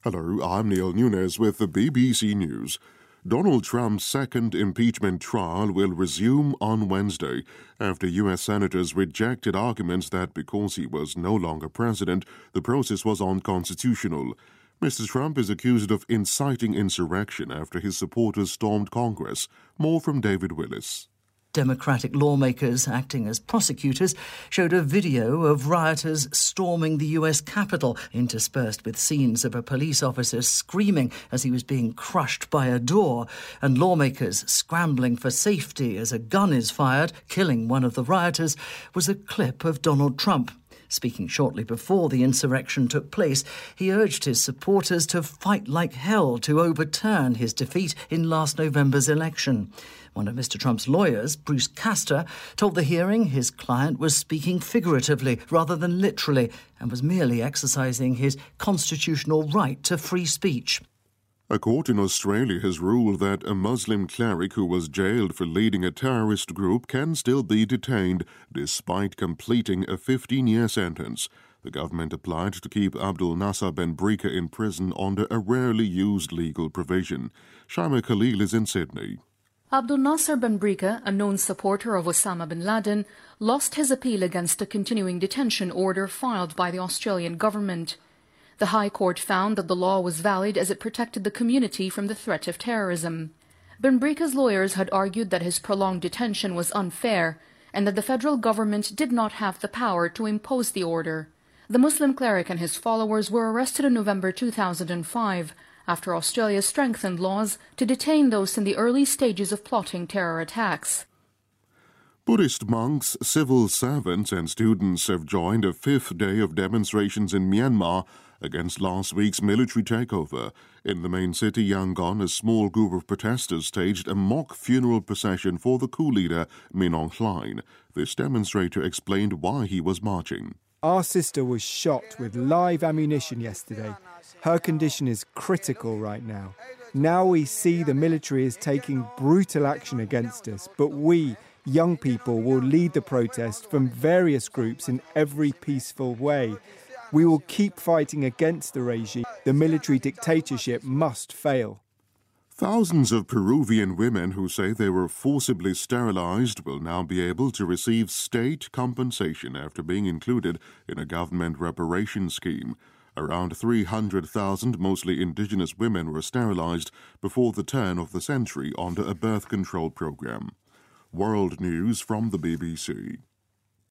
Hello, I'm Neil Nunes with the BBC News. Donald Trump's second impeachment trial will resume on Wednesday after U.S. senators rejected arguments that because he was no longer president, the process was unconstitutional. Mr. Trump is accused of inciting insurrection after his supporters stormed Congress. More from David Willis. Democratic lawmakers acting as prosecutors showed a video of rioters storming the US Capitol, interspersed with scenes of a police officer screaming as he was being crushed by a door, and lawmakers scrambling for safety as a gun is fired, killing one of the rioters, was a clip of Donald Trump. Speaking shortly before the insurrection took place, he urged his supporters to fight like hell to overturn his defeat in last November's election. One of Mr. Trump's lawyers, Bruce Castor, told the hearing his client was speaking figuratively rather than literally and was merely exercising his constitutional right to free speech. A court in Australia has ruled that a Muslim cleric who was jailed for leading a terrorist group can still be detained despite completing a 15-year sentence. The government applied to keep Abdul Nasser Benbrika in prison under a rarely used legal provision. Shaima Khalil is in Sydney. Abdul Nasser Benbrika, a known supporter of Osama bin Laden, lost his appeal against a continuing detention order filed by the Australian government. The High Court found that the law was valid as it protected the community from the threat of terrorism. Benbrika's lawyers had argued that his prolonged detention was unfair and that the federal government did not have the power to impose the order. The Muslim cleric and his followers were arrested in November 2005 after Australia strengthened laws to detain those in the early stages of plotting terror attacks. Buddhist monks, civil servants and students have joined a fifth day of demonstrations in Myanmar against last week's military takeover. In the main city, Yangon, a small group of protesters staged a mock funeral procession for the coup leader, Min Aung Hlaing. This demonstrator explained why he was marching. Our sister was shot with live ammunition yesterday. Her condition is critical right now. Now we see the military is taking brutal action against us, but we, young people, will lead the protest from various groups in every peaceful way. We will keep fighting against the regime. The military dictatorship must fail. Thousands of Peruvian women who say they were forcibly sterilized will now be able to receive state compensation after being included in a government reparation scheme. Around 300,000 mostly indigenous women were sterilized before the turn of the century under a birth control program. World News from the BBC.